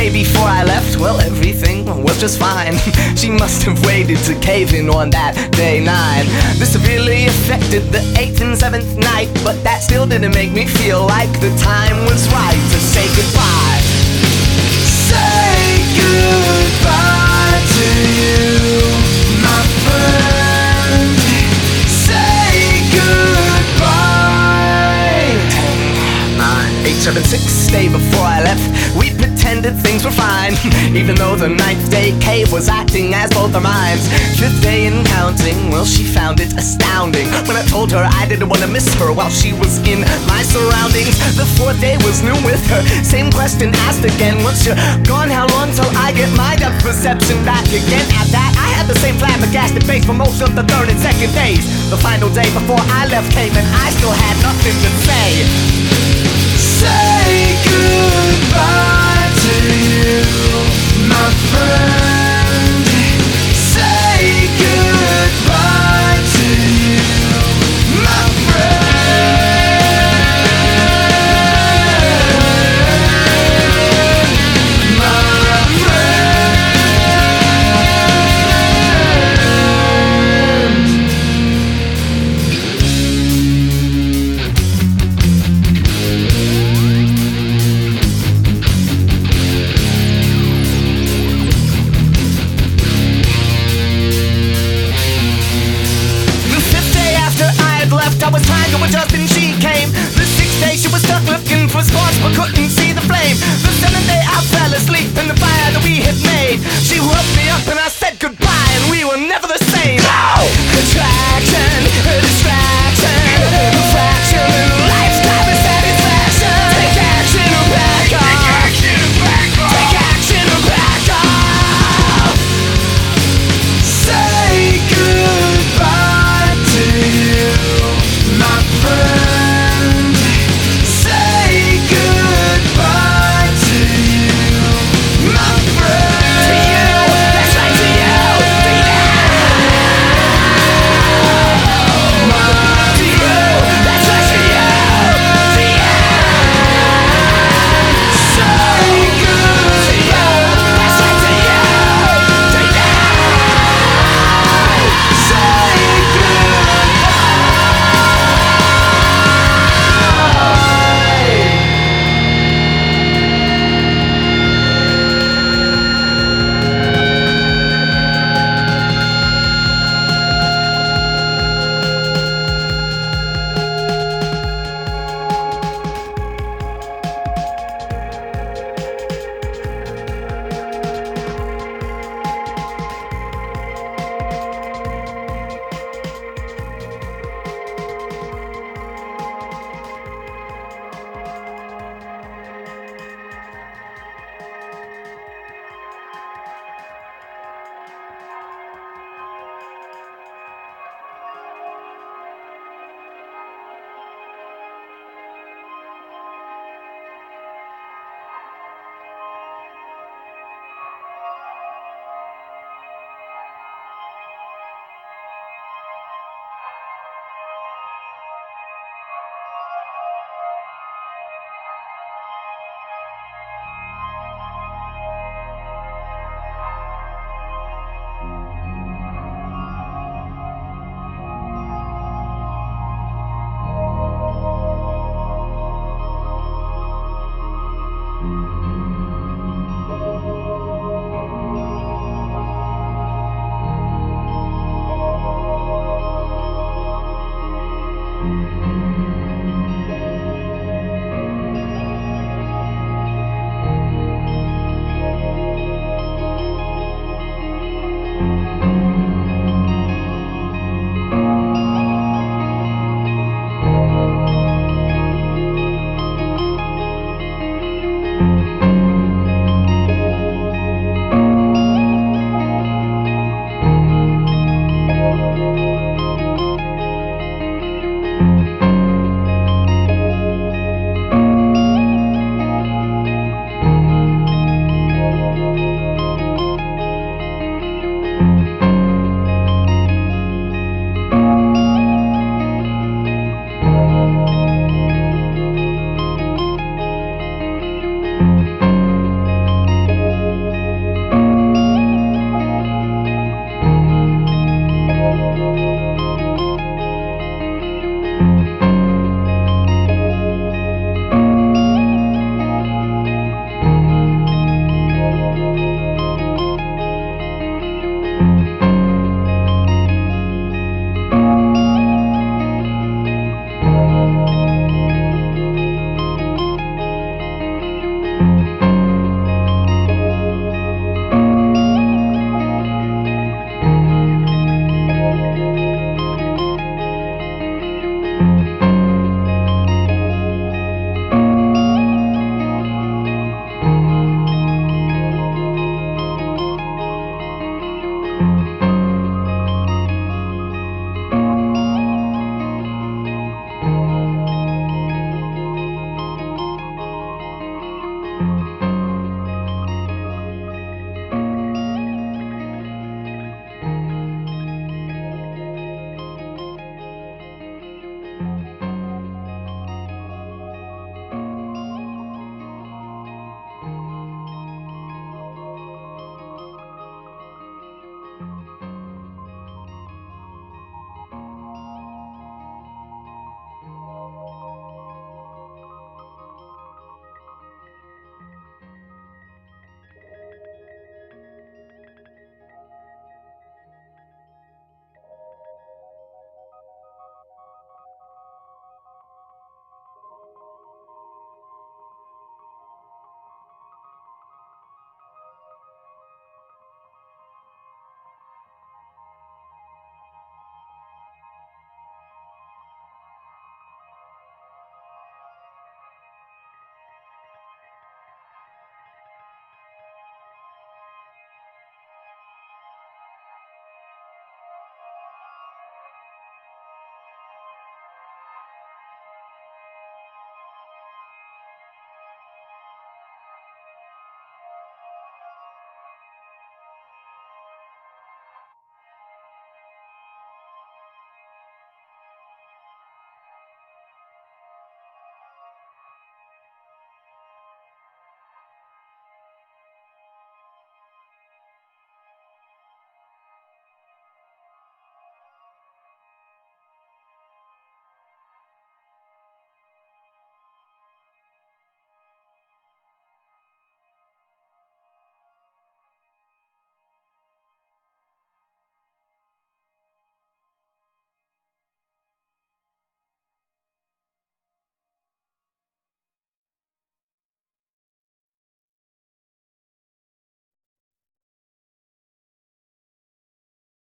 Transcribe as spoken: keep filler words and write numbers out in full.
day before I left, well, everything was just fine. She must have waited to cave in on that day nine. This severely affected the eighth and seventh night, but that still didn't make me feel like the time was right to say goodbye. Say goodbye to you, my friend. Say goodbye. Ten, nine, eight, seven, six. Day before I left, we pretended things were fine, even though the ninth day cave was acting as both our minds. Fifth day in counting, well, she found it astounding when I told her I didn't want to miss her while she was in my surroundings. The fourth day was new with her, same question asked again. Once you're gone, how long till I get my depth perception back again? At that, I had the same flabbergasted face for most of the third and second days. The final day before I left came and I still had nothing to say. Say goodbye to you, my friend. Say goodbye to you, my friend. My I was trying to adjust and she came. The sixth day she was stuck looking for sparks but couldn't see the flame. The seventh day I fell asleep in the fire that we had made. She woke me up and I said goodbye and we were never the same. No! Attraction, a distraction, a fraction in life's time of satisfaction. Take action or back off. Take action or back off. Take action or back off. Say goodbye to you, my friend. Say goodbye to you, my friend. To you, that's right, to you, to you. My, to you, that's right, to you, to you. Say goodbye, that's right, to you, to you. Say Mm-hmm.